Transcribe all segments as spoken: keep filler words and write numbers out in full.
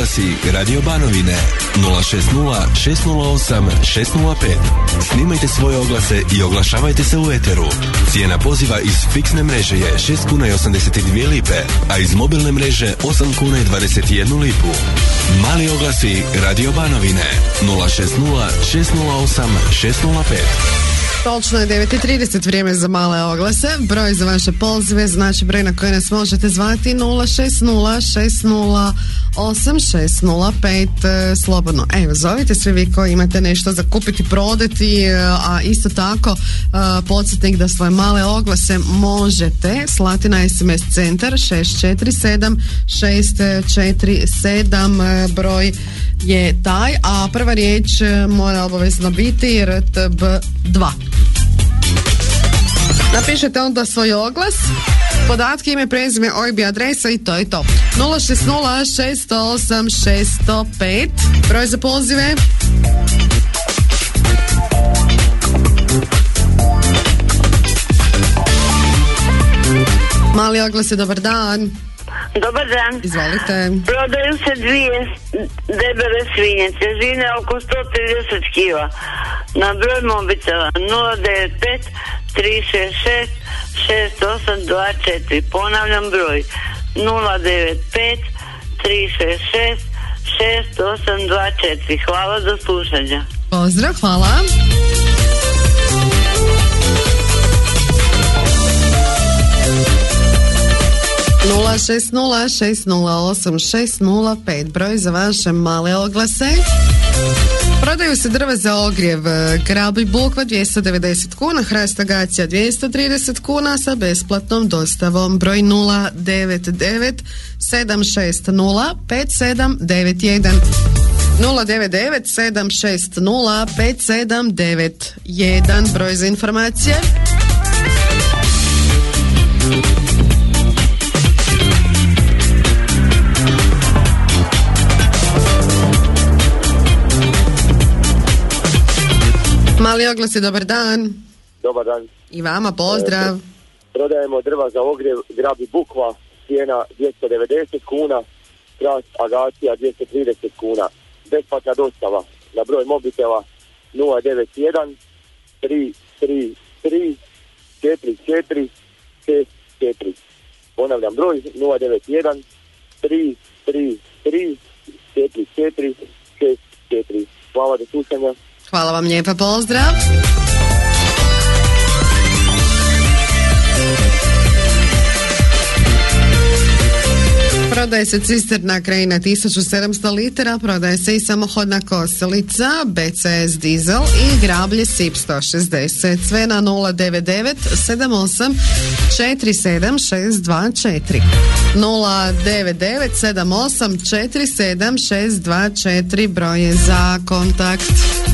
oglasi Radio Banovine nula šest nula šest nula osam šest nula pet. Snimajte svoje oglase i oglašavajte se u eteru. Cijena poziva iz fiksne mreže je šest kuna i osamdeset dvije lipe, a iz mobilne mreže osam kuna i dvadeset jednu lipu. Mali oglasi Radio Banovine nula šest nula šest nula osam šest nula pet. Točno je devet i trideset, vrijeme za male oglase. Broj za vaše pozive, znači broj na koji nas možete zvati nula šest nula šest nula osam šest nula pet. Slobodno, evo, zovite svi vi koji imate nešto za kupiti, prodati, a isto tako podsjetnik da svoje male oglase možete slati na es em es centar šest četiri sedam šest četiri sedam. Broj je taj, a prva riječ mora obavezno biti er te be dva. Napišete onda svoj oglas, podatke, ime, prezime, o i be, adresa i to je to. nula šest nula šest osam šest zero pet. Broj za pozive. Mali oglas je dobar dan. Dobar dan. Izvolite. Prodaju se dvije debele svinje, težine oko sto trideset kila. Na broj mobitela nula devet pet tri šest šest šest osam dva četiri. Ponavljam broj nula devet pet tri šest šest šest osam dva četiri. Hvala, do slušanja. Pozdrav, hvala. nula šest nula šest nula osam šest nula pet. Broj za vaše male oglase. Prodaju se drva za ogrjev, grabl i bukva dvjesto devedeset kuna, hrast agacija dvjesto trideset kuna sa besplatnom dostavom. Broj nula devet devet sedam šest nula pet sedam devet jedan. nula devet devet sedam šest nula pet sedam devet jedan. Broj za informacije. Mali oglas je dobar dan. Dobar dan. I vama pozdrav. E, prodajemo drva za ogrjev, grab i bukva, cijena dvjesto devedeset kuna, hrast agacija dvjesto trideset kuna. Besplatna dostava na broj mobitela nula devet jedan tri tri tri četiri četiri šest četiri. Ponavljam broj nula devet jedan tri tri tri četiri četiri šest četiri. Hvala, do slušanja. Hvala vam lijepa, pozdrav. Prodaje se cisterna Krajina tisuću sedamsto litara, prodaje se i samohodna kosilica be ce es dizel i grablje sip sto šezdeset. Sve na nula devet devet sedam osam četiri sedam šest dva četiri. nula devet devet sedam osam četiri sedam šest dva četiri. Broj je za kontakt.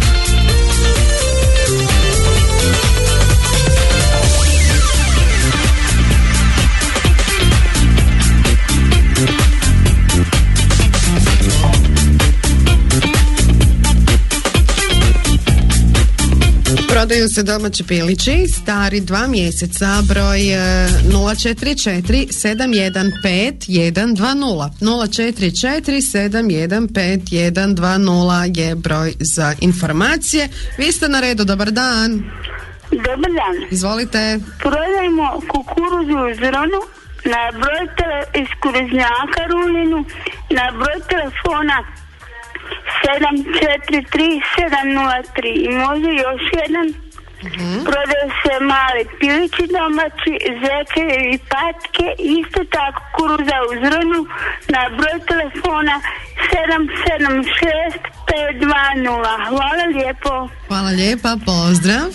Prodaju se domaći pilići, stari dva mjeseca, broj nula četiri četiri sedam jedan pet jedan dva nula. nula četiri četiri sedam jedan pet jedan dva nula je broj za informacije. Vi ste na redu, dobar dan. Dobar dan. Izvolite. Prodajemo kukuruzu u zronu na broj tele iz Kureznjaka Rulinu, na broj telefona sedam četiri tri sedam nula tri. I može još jedan. Uh-huh. Prodaju se mali pilići domaći, zeke i patke, isto tako kuruza u zrnu na broj telefona sedam sedam šest pet dva nula. Hvala lijepo. Hvala lijepa, pozdrav.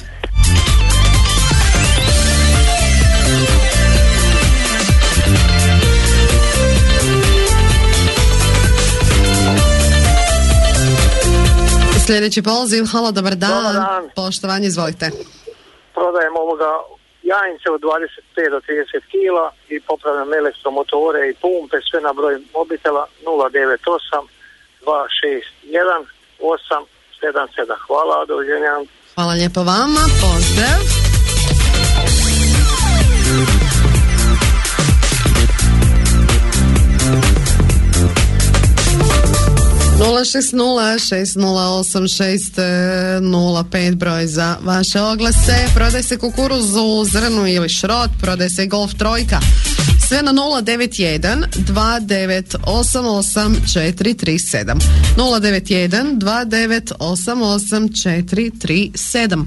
Sljedeći poziv, halo, dobar dan. Dobar dan. Poštovanje, izvolite. Prodajem ovoga jajnice od dvadeset pet do trideset kila i popravljam elektromotore i pumpe, sve na broj mobitela nula devet osam dva šest jedan osam sedam sedam. Hvala, doviđenja. Hvala lijepo vama, pozdrav. nula šest nula šest nula osam šest nula pet broj za vaše oglase. Prodaj se kukuruzu, zrnu ili šrot, prodaj se golf trojka. Sve na nula devet jedan dva devet osam osam četiri tri sedam. nula devet jedan dva devet osam osam četiri tri sedam.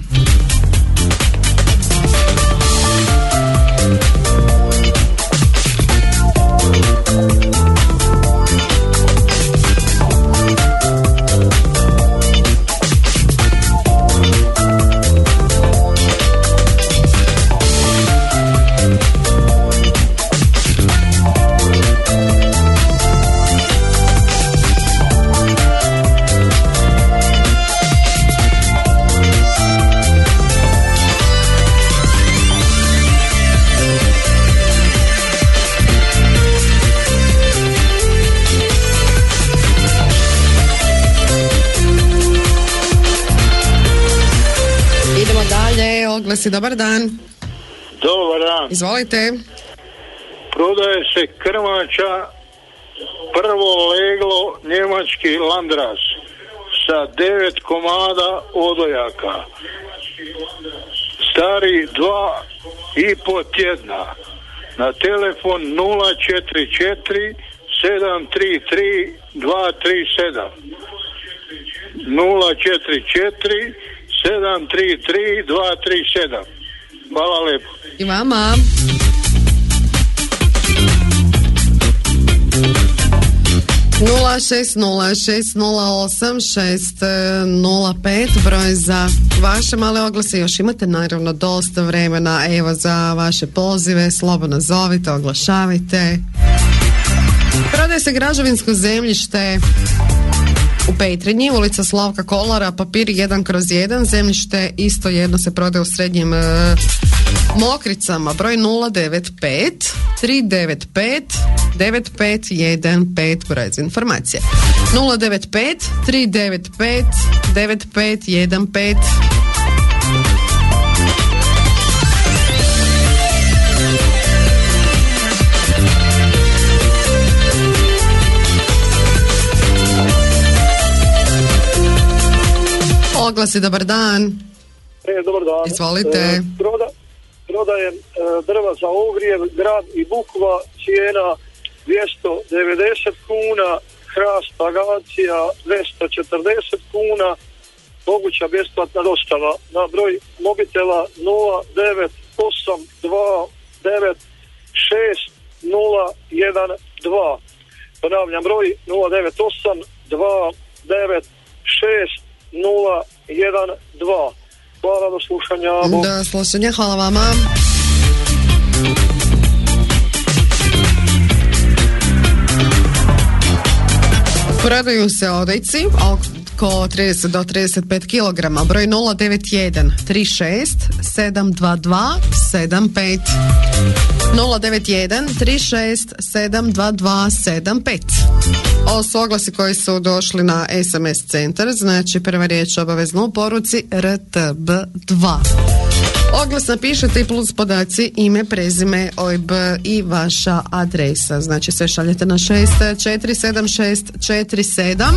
Oglasi, dobar dan. Dobar dan. Izvolite. Prodaje se krmača, prvo leglo, njemački Landras sa devet komada odojaka. Stari dva i po tjedna. Na telefon nula četiri četiri sedam tri tri dva tri sedam. nula četiri četiri sedam tri tri dva tri sedam. Hvala lepo. I vama. nula šest nula šest nula osam šest nula pet broj za vaše male oglase. Još imate naravno dosta vremena, evo, za vaše pozive. Slobodno zovite, oglašavajte. Prodaje se građevinsko zemljište u Petrinji, ulica Slavka Kolara, papir jedan kroz jedan, zemljište isto jedno se prodaje u Srednjim e, Mokricama, broj nula devet pet tri devet pet devet pet jedan pet, broj za informacije. nula devet pet tri devet pet devet pet jedan pet. Oglasi, dobar dan. E, dobar dan. Izvolite. E, proda, prodajem e, drva za ogrijev, grad i Bukva, cijena dvjesto devedeset kuna, hrast agacija dvjesto četrdeset kuna, moguća besplatna dostava na broj mobitela nula devet osam dva devet šest nula jedan dva. Ponavljam, broj nula devet osam dva devet šest nula jedan dva. Hvala, do slušanja. Do slušanja, hvala vama. Prodaju se odojci oko trideset do trideset pet kilograma, broj nula devet jedan tri šest sedam dva dva sedam pet. nula devet jedan tri šest sedam dva dva sedam pet. Ovo su oglasi koji su došli na es em es centar, znači prva riječ obavezno u poruci er te be dva. Oglas napišete i plus podaci, ime, prezime, o i be i vaša adresa. Znači sve šaljete na šest četiri sedam šest četiri sedam.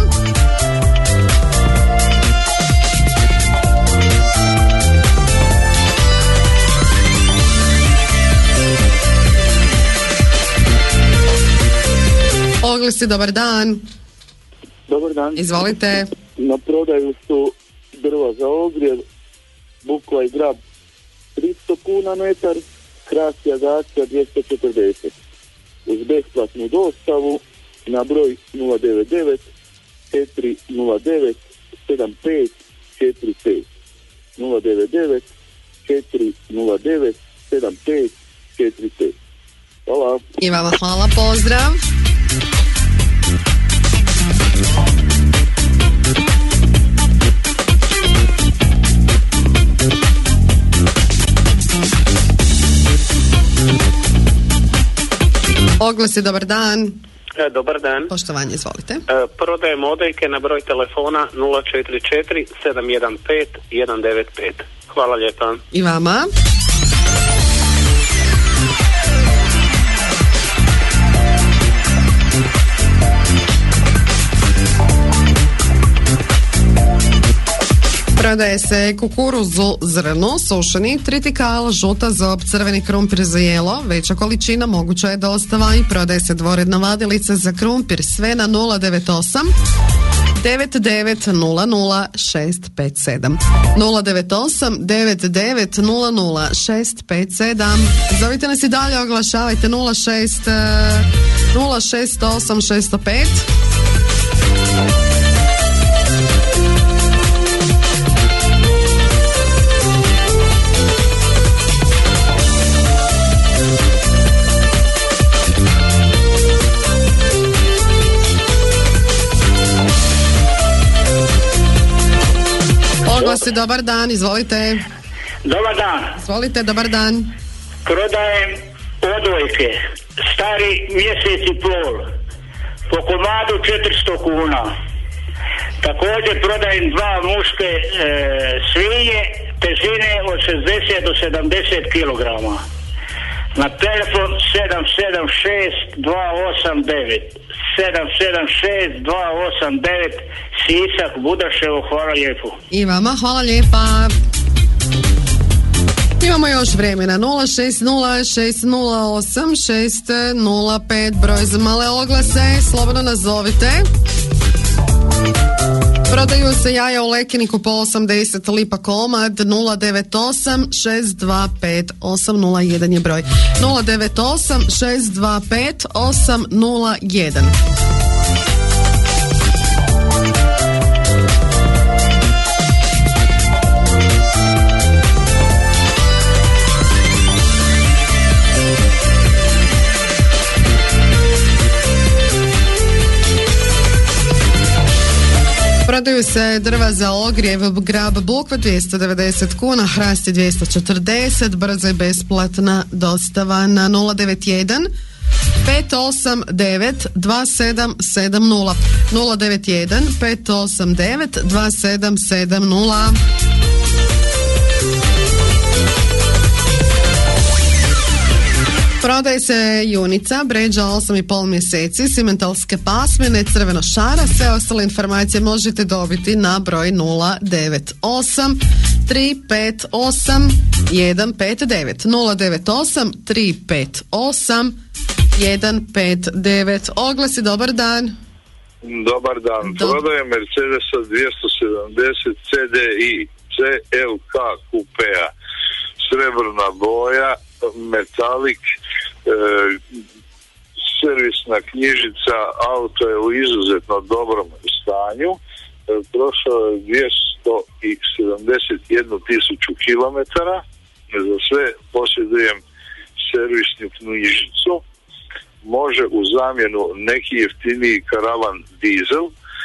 Oglasi, dobar dan. Dobar dan. Izvolite. Na prodaju su drva za ogrjev, Bukva i Grab tristo kuna metar, hrast i agacija dvjesto četrdeset. Uz besplatnu dostavu na broj nula devet devet četiri nula devet sedam pet četiri pet. nula devet devet četiri nula devet sedam pet četiri pet. Hvala. I vama hvala, pozdrav. Oglasi, dobar dan. E, dobar dan. Poštovanje, izvolite. E, prodajem odejke na broj telefona nula četiri četiri sedam jedan pet jedan devet pet. Hvala lijepa. I vama. Prodaje se kukuruz zrno, sušeni, tritikal, žuta zob, crveni krumpir za jelo, veća količina, moguća je dostava i prodaje se dvoredna vadilica za krumpir, sve na nula devet osam devet devet nula nula šest pet sedam. nula devet osam devet devet nula nula šest pet sedam. Zovite nas i dalje, oglašavajte nula šest nula šest osam šest pet. Oglasi, dobar dan, izvolite. Dobar dan. Izvolite, dobar dan. Prodajem odvojke, stari mjesec i pol, po komadu četiristo kuna. Također prodajem dva muške e, svinje, težine od šezdeset do sedamdeset kilograma. Na telefon sedam sedam šest dva osam devet. sedam sedam šest dva osam devet, Sisak, Budaševo, hvala lijepo. I vama, hvala lijepa. Imamo još vremena, nula šest nula šest nula osam šest nula pet, broj za male oglase, slobodno nazovite. Prodaju se jaja u Lekiniku po osamdeset lipa komad, nula devet osam šest dva pet osam nula jedan je broj. nula devet osam šest dva pet osam nula jedan. Prodaju se drva za ogrjev, grab bukva dvjesto devedeset kuna, hrast je dvjesto četrdeset, brza i besplatna dostava na nula devet jedan pet osam devet dva sedam sedam nula. nula devet jedan pet osam devet dva sedam sedam nula. Prodaje se junica, bređa osam i pol mjeseci, simentalske pasmine, crveno šara. Sve ostale informacije možete dobiti na broj nula devet osam tri pet osam jedan pet devet. nula devet osam tri pet osam jedan pet devet. Oglasi, dobar dan. Dobar dan. Do... Prodaje Mercedesa dvjesto sedamdeset C D I C L K kupea, srebrna boja, metalik, e, servisna knjižica, auto je u izuzetno dobrom stanju, e, prošao je dvjesto sedamdeset jednu tisuću kilometara, za sve posjedujem servisnu knjižicu, može u zamjenu neki jeftiniji karavan dizel.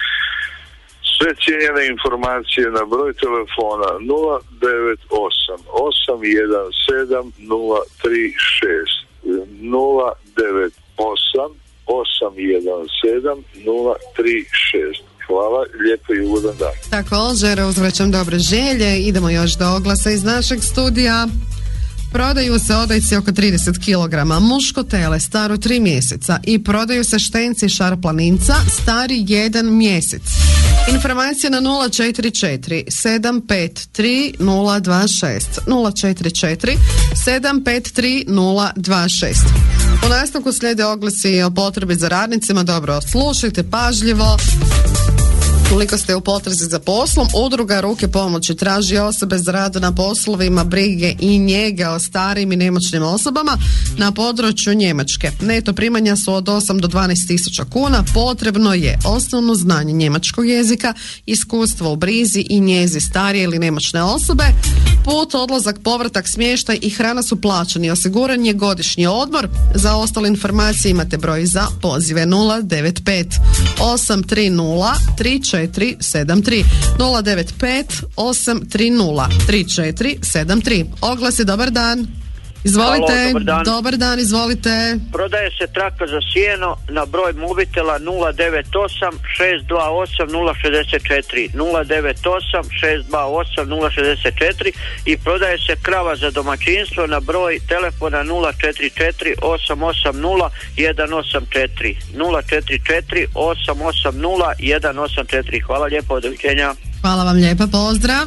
Sve cijenjene informacije na broj telefona nula devet osam osam jedan sedam nula tri šest, nula devet osam osam jedan sedam nula tri šest. Hvala, lijepo i ugodan dan. Također uzvraćam dobre želje. Idemo još do oglasa iz našeg studija. Prodaju se odojci oko trideset kilograma, muško tele staro tri mjeseca i prodaju se štenci šarplaninca stari jedan mjesec. Informacija na nula četiri četiri sedam pet tri nula dva šest, nula četiri četiri sedam pet tri nula dva šest. U nastavku slijede oglasi o potrebi za radnicima. Dobro, slušajte pažljivo. Ukoliko ste u potrazi za poslom, udruga Ruke pomoći traži osobe za rad na poslovima brige i njege o starijim i nemoćnim osobama na području Njemačke. Neto primanja su od osam do dvanaest tisuća kuna. Potrebno je osnovno znanje njemačkog jezika, iskustvo u brizi i njezi starije ili nemoćne osobe. Put, odlazak, povratak, smještaj i hrana su plaćeni. Osiguran je godišnji odmor. Za ostale informacije imate broj za pozive nula devet pet osam tri nula tri četiri sedam tri, nula devet pet osam tri nula tri četiri sedam tri. Oglasi, dobar dan. Izvolite. Halo, dobar dan. Dobar dan, izvolite. Prodaje se traktor za sjeno na broj mobitela nula devet osam šest dva osam nula šest četiri, nula devet osam šest dva osam nula šest četiri i prodaje se krava za domaćinstvo na broj telefona nula četiri četiri osam osam nula jedan osam četiri, nula četiri četiri osam osam nula jedan osam četiri. Hvala lijepo, doviđenja. Hvala vam lijepa, pozdrav.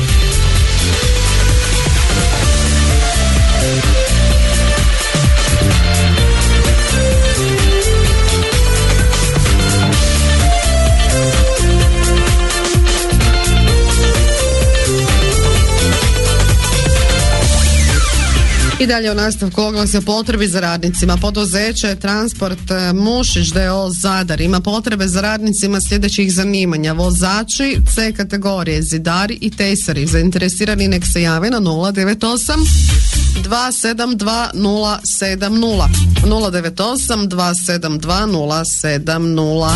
I dalje u nastavku oglas o potrebi za radnicima. Poduzeće Transport Mušić d o o Zadar ima potrebe za radnicima sljedećih zanimanja: vozači C kategorije, zidari i tesari. Zainteresirani nek se jave na nula devet osam dva sedam dva nula sedam nula nula devet osam dva sedam dva nula sedam nula.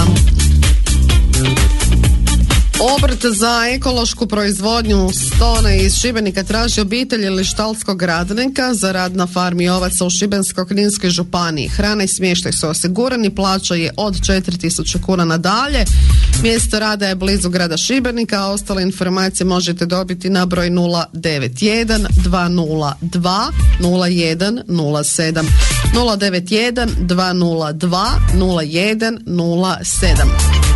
Obrt za ekološku proizvodnju stone iz Šibenika traži obitelj ili štalskog radnika za rad na farmi ovaca u Šibensko-kninskoj županiji. Hrana i smještaj su osigurani, plaća je od četiri tisuće kuna nadalje. Mjesto rada je blizu grada Šibenika, a ostale informacije možete dobiti na broj nula devet jedan dva nula dva nula jedan nula sedam nula devet jedan dva nula dva nula jedan nula sedam.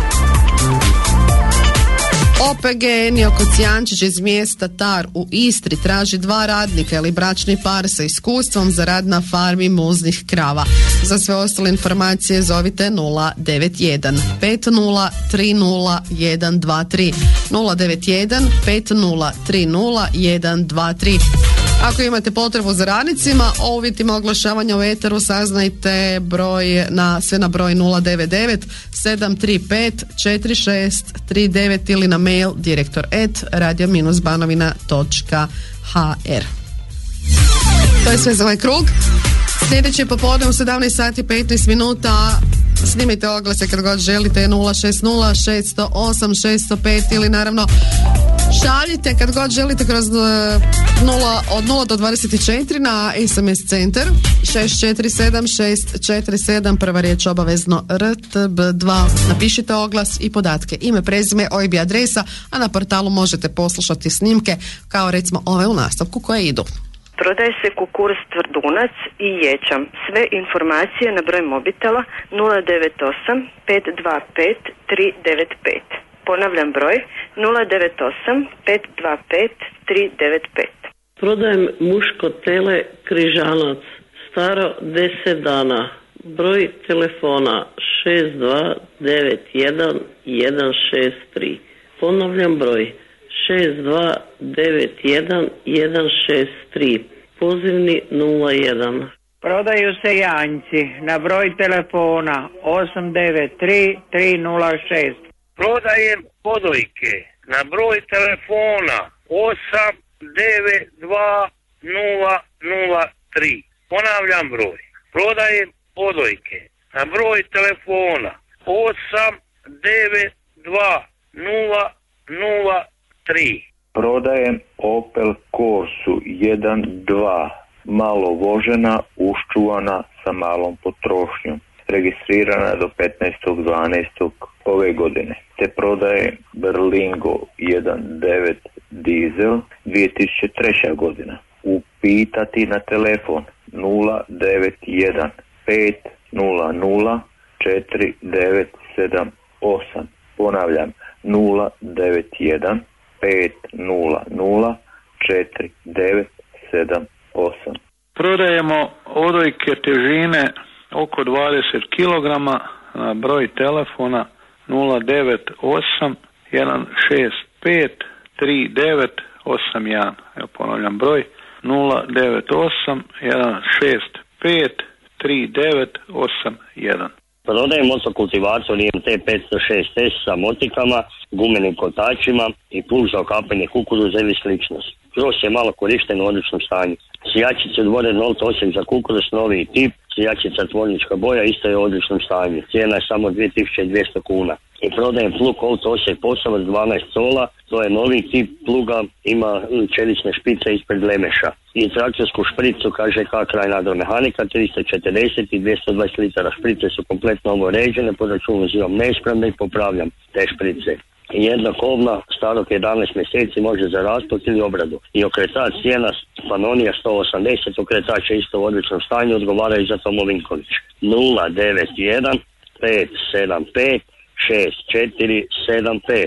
O P G Enio Kocijančić iz mjesta Tar u Istri traži dva radnika ili bračni par sa iskustvom za rad na farmi muznih krava. Za sve ostale informacije zovite nula devet jedan pet nula tri nula jedan dva tri nula devet jedan pet nula tri nula jedan dva tri. Ako imate potrebu za radnicima, o uvjetima oglašavanja u eteru saznajte broj na, sve na broj nula devet devet sedam tri pet četiri šest tri devet ili na mail direktor et radio banovina točka ha er. To je sve za ovaj krug. Sljedeći je popodne u sedamnaest sati petnaest minuta. Snimite oglase kad god želite nula šest nula šest zero osam šest zero pet ili naravno šaljite kad god želite kroz nula, od nula do dvadeset četiri na es em es centar šest četiri sedam šest četiri sedam, prva riječ obavezno R T B dva. Napišite oglas i podatke, ime, prezime, O I B i adresa, a na portalu možete poslušati snimke kao recimo ove u nastavku koje idu. Prodaje se kukuruz tvrdunac i ječam. Sve informacije na broj mobitela nula devet osam pet dva pet tri devet pet. Ponavljam broj nula devet osam pet dva pet tri devet pet. Prodajem muško tele križanac, staro deset dana. Broj telefona šest dva devet jedan jedan šest tri. Ponavljam broj šest dva devet jedan jedan šest tri. Pozivni nula jedan. Prodaju se janjci na broj telefona osam devet tri tri nula šest. Prodajem podojke na broj telefona osam devet dva nula nula tri. Ponavljam broj. Prodajem podojke na broj telefona osam devet dva nula nula tri. Prodajem Opel Corsu jedan dva, malo vožena, uščuvana sa malom potrošnjom. Registrirana do petnaestog dvanaestog ove godine. Te prodaje Berlingo jedan devet dizel dvije tisuće treća godina. Upitati na telefon nula devet jedan pet nula nula četiri devet sedam osam. Ponavljam nula devet jedan pet nula nula četiri devet sedam osam. Prodajemo odojke težine oko dvadeset kilograma na broj telefona nula devet osam jedan šest pet tri devet osam jedan. Evo ponavljam broj nula devet osam jedan šest pet tri devet osam jedan. Prodajem motokultivator I M T petsto šest S sa motikama, gumenim kotačima i plug za okapanje kukuruza ili sličnost. Kroz je malo korišten u odličnom stanju. Sijačice dvore nula osam za kukuruz, novi tip, sijačica tvornička boja isto je u odličnom stanju. Cijena je samo dvije tisuće dvjesto kuna. I prodajem plug Old Osijek Posavac dvanaest cola, to je novi tip pluga, ima čelične špice ispred lemeša. I traktorsku špricu kaže K kraj Agromehanika tristo četrdeset i dvjesto dvadeset litara. Šprice su kompletno uređene, po računu uzimam neispravne i popravljam te šprice. Jedna kovna starog jedanaest mjeseci može za rasput ili obradu. I okretač cijena Panonija sto osamdeset, okretač je isto u odličnom stanju, odgovara i za Tomo Vinković. nula devet jedan pet sedam pet šest četiri sedam pet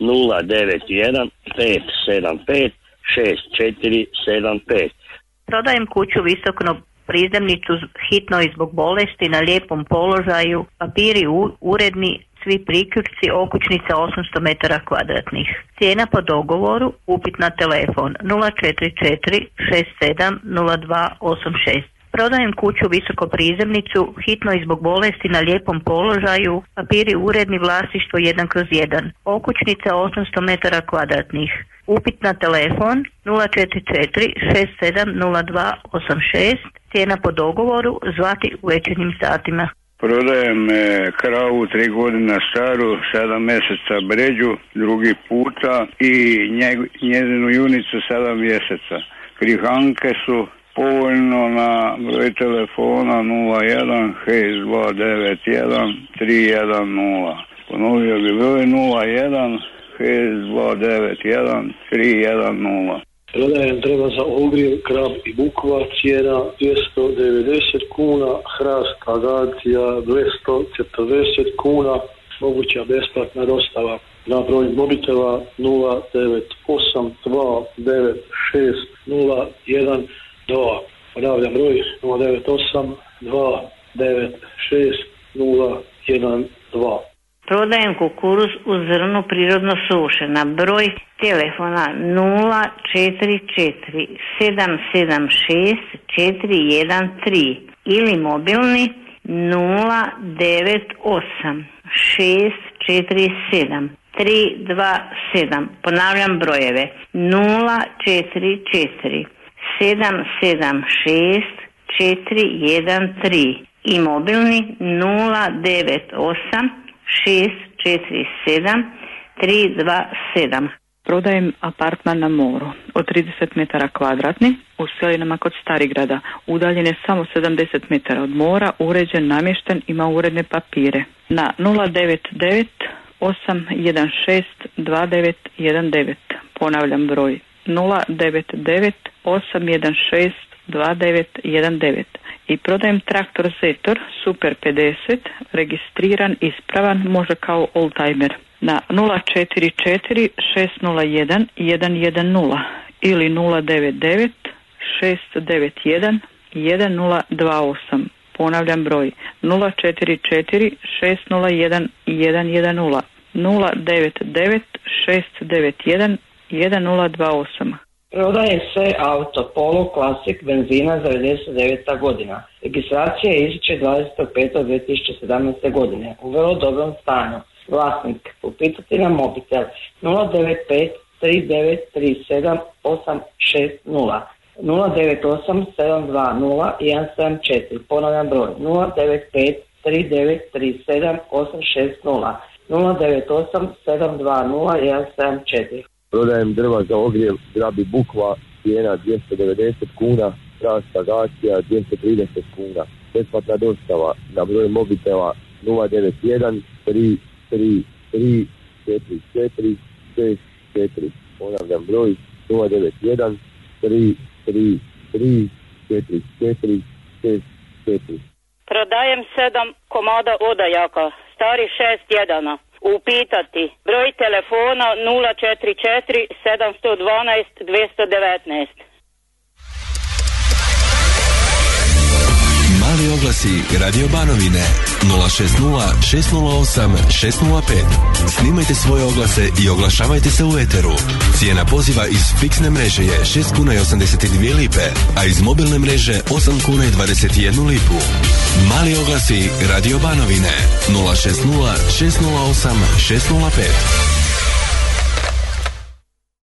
nula devet jedan pet sedam pet šest četiri sedam pet. Prodajem kuću visokno prizemnicu hitno i zbog bolesti na lijepom položaju, papiri u, uredni, svi priključci, okućnica osamsto metara kvadratnih. Cijena po dogovoru, upit na telefon nula četiri četiri šest sedam nula dva osam šest. Prodajem kuću visoko prizemnicu, hitno i zbog bolesti na lijepom položaju, papiri uredni, vlasništvo jedan kroz jedan. Okućnica osamsto metara kvadratnih. Upit na telefon nula četiri četiri šest sedam nula dva osam šest. Cijena po dogovoru, zvati u večernjim satima. Prodajem e, kravu tri godina staru, sedam mjeseca bređu, drugi puta i njeg, njezinu junicu sedam mjeseca. Krihanke su povoljno na broj telefona nula jedan šest dva devet jedan tri jedan nula. Ponovio bi broj nula jedan šest dva devet jedan tri jedan nula. Prodajem drva za ogrjev, krab i bukva, cijena dvjesto devedeset kuna, hrast agacija dvjesto četrdeset kuna, moguća besplatna dostava na broj mobitela nula devet osam dva devet šest nula jedan dva. Ponavljam broj nula devet osam dva devet šest nula jedan dva. Prodajem kukuruz u zrnu prirodno sušena. Broj telefona nula četiri četiri sedam sedam šest četiri jedan tri ili mobilni nula devet osam šest četiri sedam tri dva sedam. Ponavljam brojeve nula četiri četiri sedam sedam šest četiri jedan tri i mobilni nula devet osam šest četiri sedam tri dva sedam. Prodajem apartman na moru od trideset metara kvadratni u Selinama kod Starigrada. Udaljen je samo sedamdeset metara od mora, uređen, namješten, ima uredne papire. Na nula devet devet osam jedan šest dva devet jedan devet. Ponavljam broj nula devet devet osam jedan šest dva devet jedan devet. I prodajem traktor Zetor Super pedeset, registriran, ispravan, može kao oldtimer. Na nula četiri četiri šest nula jedan jedan jedan nula ili nula devet devet šest devet jedan jedan nula dva osam. Ponavljam broj nula četiri četiri šest nula jedan jedan jedan nula nula devet devet šest devet jedan jedan nula dva osam. Prodaje se auto Polo Classic benzina za devedeset deveta godina. Registracija je iziče dvadesetog petog dvije tisuće sedamnaeste godine. U vrlo dobrom stanju. Vlasnik upitati na mobitel nula devet pet tri devet tri sedam osam šest nula nula devet osam sedam dva nula jedan sedam četiri. Ponavljam broj nula devet pet tri devet tri sedam osam šest nula nula devet osam sedam dva nula jedan sedam četiri. Prodajem drva za ogrjev, grab i bukva, cijena dvjesto devedeset kuna, hrast agacija dvjesto trideset kuna. Besplatna dostava na broj mobitela nula devet jedan tri tri tri četiri četiri šest četiri. Ponavljam broj nula devet jedan tri tri tri četiri četiri šest četiri. Prodajem sedam komada odajaka, stari šest jedana. Upitati broj telefona nula četiri četiri sedam jedan dva dvjesto devetnaest. Mali oglasi Radio Banovine nula šest nula šest nula osam šest nula pet. Snimajte svoje oglase i oglašavajte se u eteru. Cijena poziva iz fiksne mreže je šest kuna i osamdeset dvije lipe, a iz mobilne mreže osam kuna i dvadeset jednu lipu. Mali oglasi Radio Banovine nula šest nula šest nula osam šest nula pet.